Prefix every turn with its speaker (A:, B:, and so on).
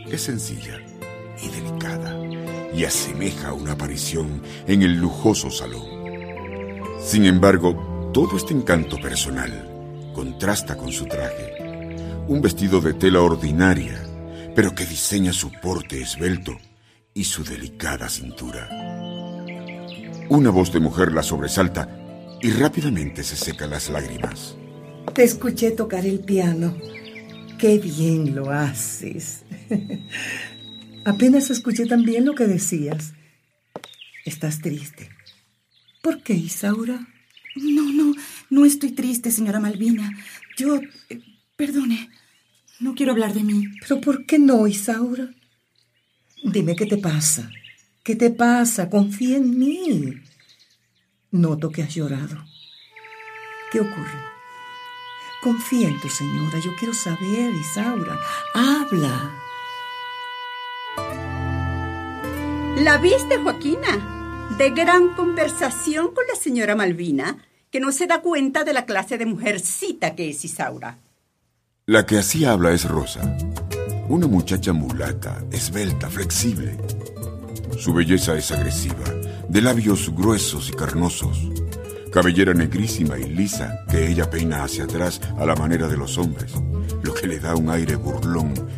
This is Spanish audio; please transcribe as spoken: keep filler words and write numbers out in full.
A: Es sencilla y delicada y asemeja una aparición en el lujoso salón. Sin embargo, todo este encanto personal contrasta con su traje, un vestido de tela ordinaria, pero que diseña su porte esbelto y su delicada cintura. Una voz de mujer la sobresalta y rápidamente se secan las lágrimas.
B: Te escuché tocar el piano. ¡Qué bien lo haces! Apenas escuché también lo que decías. ¿Estás triste? ¿Por qué, Isaura?
C: No, no, no estoy triste, señora Malvina. Yo, eh, perdone, no quiero hablar de mí.
B: ¿Pero por qué no, Isaura? Dime qué te pasa. ¿Qué te pasa? Confía en mí. Noto que has llorado. ¿Qué ocurre? Confía en tu señora. Yo quiero saber, Isaura. Habla.
D: ¿La viste, Joaquina? De gran conversación con la señora Malvina, que no se da cuenta de la clase de mujercita que es Isaura.
A: La que así habla es Rosa, una muchacha mulata, esbelta, flexible. Su belleza es agresiva, de labios gruesos y carnosos, cabellera negrísima y lisa que ella peina hacia atrás a la manera de los hombres, lo que le da un aire burlón